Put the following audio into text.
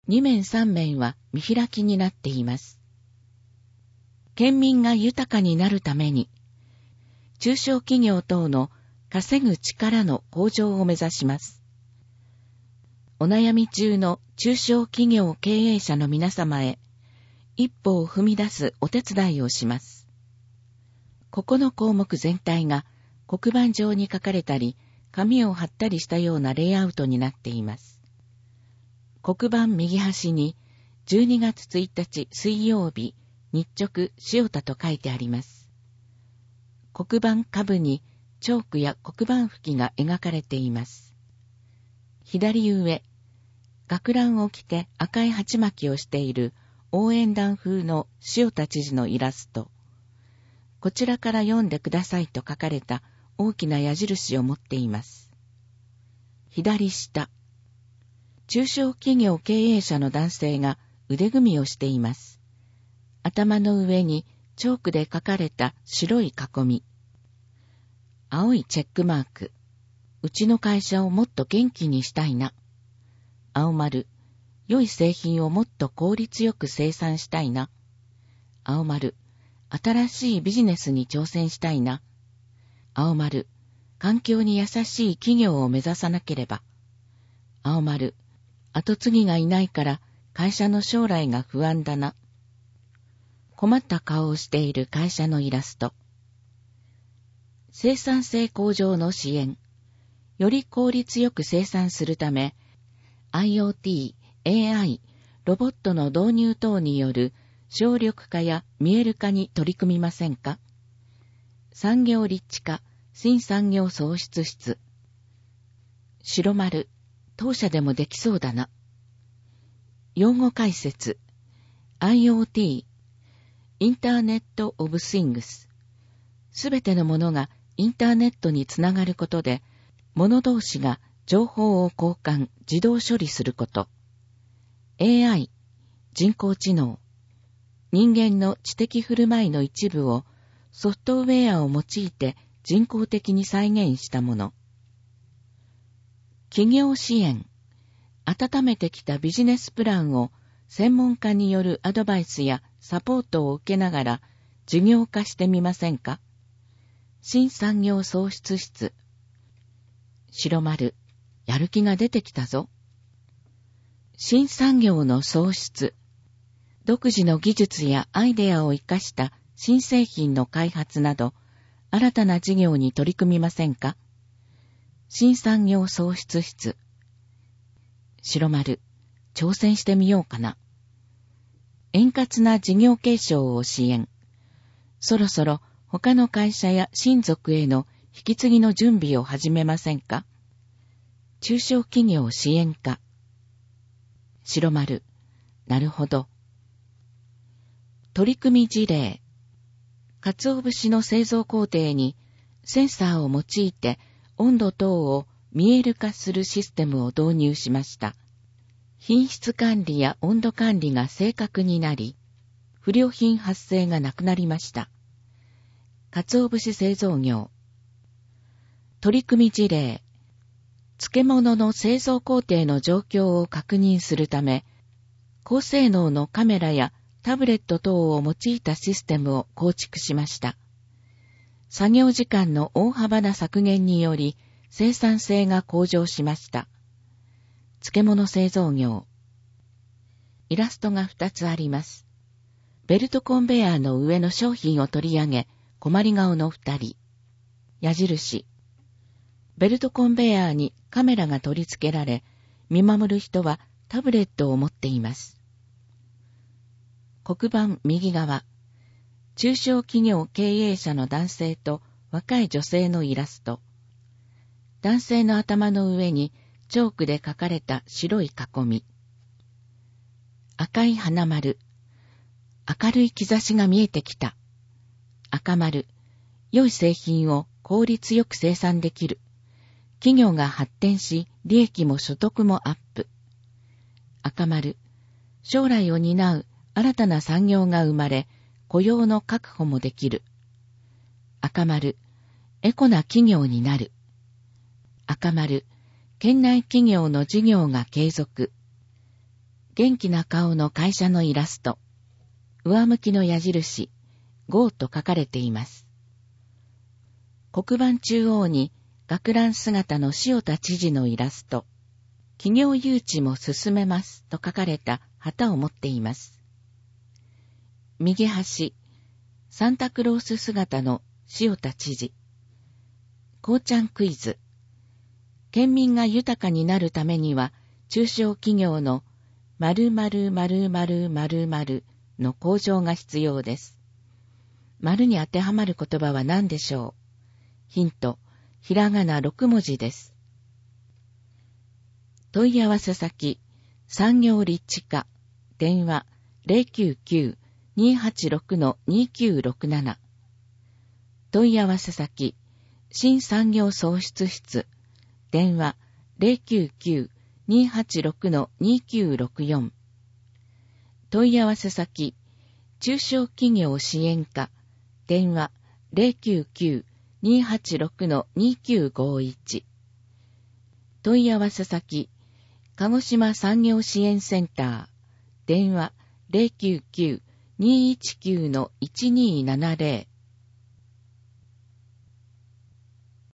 2面3面は見開きになっています。県民が豊かになるために、中小企業等の稼ぐ力の向上を目指します。お悩み中の中小企業経営者の皆様へ、一歩を踏み出すお手伝いをします。ここの項目全体が黒板上に書かれたり、紙を貼ったりしたようなレイアウトになっています。黒板右端に12月1日水曜日日直塩田と書いてあります。黒板下部にチョークや黒板拭きが描かれています。左上、学ランを着て赤い鉢巻きをしている応援団風の塩田知事のイラスト。こちらから読んでくださいと書かれた大きな矢印を持っています。左下、中小企業経営者の男性が腕組みをしています。頭の上にチョークで書かれた白い囲み。青いチェックマーク。うちの会社をもっと元気にしたいな。青丸。良い製品をもっと効率よく生産したいな。青丸。新しいビジネスに挑戦したいな。青丸。環境に優しい企業を目指さなければ。青丸。後継ぎがいないから会社の将来が不安だな。困った顔をしている会社のイラスト。生産性向上の支援。より効率よく生産するため、IoT、AI、ロボットの導入等による省力化や見える化に取り組みませんか？産業立地化、新産業創出室。白丸、当社でもできそうだな。用語解説。IoT、インターネットオブシングス。すべてのものがインターネットにつながることで、物同士が情報を交換、自動処理すること。AI、人工知能。人間の知的振る舞いの一部をソフトウェアを用いて人工的に再現したもの。企業支援。温めてきたビジネスプランを専門家によるアドバイスやサポートを受けながら事業化してみませんか？新産業創出室。白丸、やる気が出てきたぞ。新産業の創出。独自の技術やアイデアを生かした新製品の開発など、新たな事業に取り組みませんか？新産業創出室。白丸、挑戦してみようかな。円滑な事業継承を支援。そろそろ他の会社や親族への引き継ぎの準備を始めませんか？中小企業支援課。白丸、なるほど。取り組み事例。鰹節の製造工程にセンサーを用いて温度等を見える化するシステムを導入しました。品質管理や温度管理が正確になり、不良品発生がなくなりました。鰹節製造業。取り組み事例。漬物の製造工程の状況を確認するため、高性能のカメラやタブレット等を用いたシステムを構築しました。作業時間の大幅な削減により生産性が向上しました。漬物製造業。イラストが2つあります。ベルトコンベヤーの上の商品を取り上げ、困り顔の2人。矢印。ベルトコンベヤーにカメラが取り付けられ、見守る人はタブレットを持っています。黒板右側。中小企業経営者の男性と若い女性のイラスト。男性の頭の上にチョークで書かれた白い囲み。赤い花丸。明るい兆しが見えてきた。赤丸。良い製品を効率よく生産できる。企業が発展し、利益も所得もアップ。赤丸。将来を担う新たな産業が生まれ、雇用の確保もできる。赤丸。エコな企業になる。赤丸。県内企業の事業が継続。 元気な顔の会社のイラスト。上向きの矢印、GO と書かれています。黒板中央に学ラン姿の塩田知事のイラスト。企業誘致も進めますと書かれた旗を持っています。右端、サンタクロース姿の塩田知事。こうちゃんクイズ。県民が豊かになるためには、中小企業の〇〇〇〇〇〇の向上が必要です。〇に当てはまる言葉は何でしょう？ヒント、ひらがな6文字です。問い合わせ先、産業立地課、電話 099-286-2967。問い合わせ先、新産業創出室、電話 099-286-2964。問い合わせ先、中小企業支援課、電話 099-286-2951。問い合わせ先、鹿児島産業支援センター、電話 099-219-1270。